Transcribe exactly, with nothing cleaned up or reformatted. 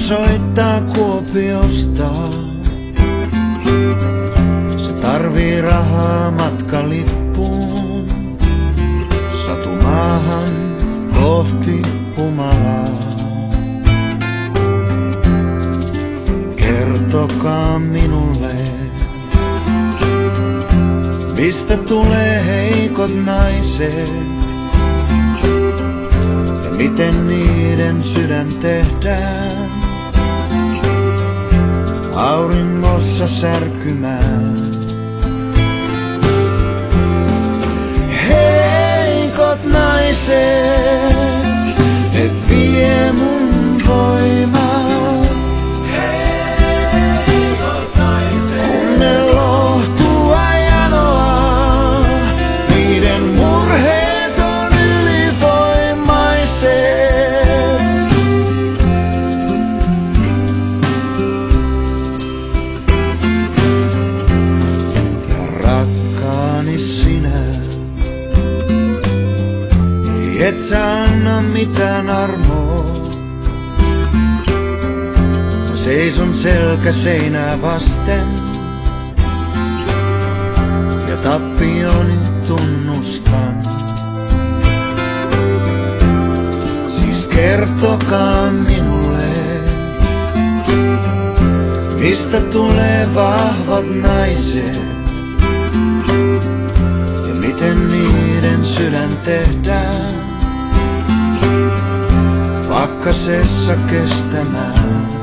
soittaa Kuopiosta. Se tarvii rahaa matkalippuun. Satumaahan kohti humalaa. Kertokaa minulle, mistä tulee heikot naiset ja miten niiden sydän tehdään auringossa särkymään. Heikot naiset, ne vie mun voimat. Heikot naiset, kun ne lohtua janoa, niiden murheet on ylivoimaiset. Ja rakkaani sinä, et sä anna mitään armoa. Seison selkä seinää vasten ja tappioni tunnustan. Siis kertokaa minulle, mistä tulee vahvat naiset ja miten niiden sydän tehdään pakkasessa kestämään.